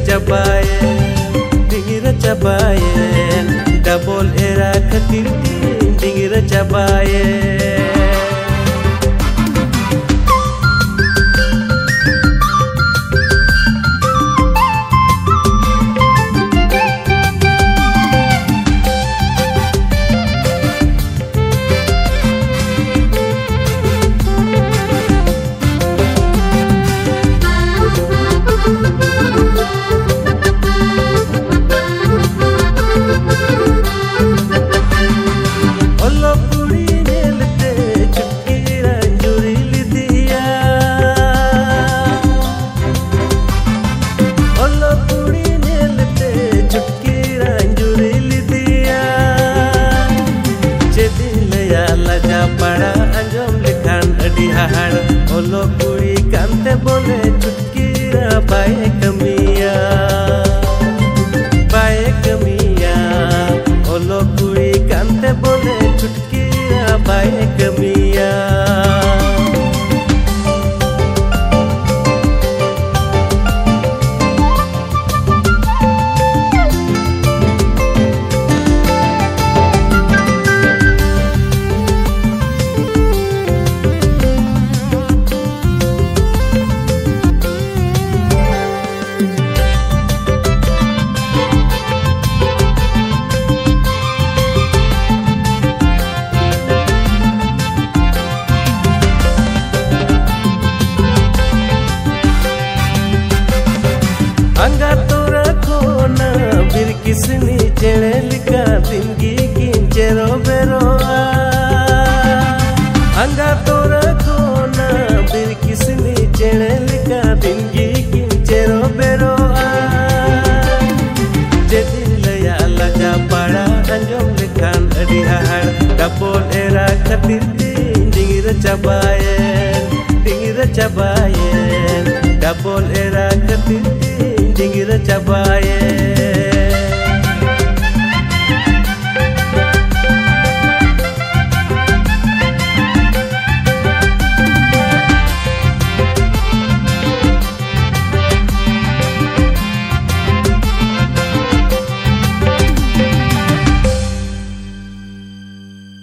cabayen double era khatir dingira cabayen para anjom lekhan adi hahar olo kuri kante bole chutkira bae kamiya olo kuri kante bole chutkira bae kamiya Angga tora kona bir kisni chene lika dingi kinchero beroa Angga tora kona bir kisni chene lika dingi kinchero beroa Jedin laya laja para anjom lekhan adi hahar double era khatir dingira cabayen double era khatir dingira cabayen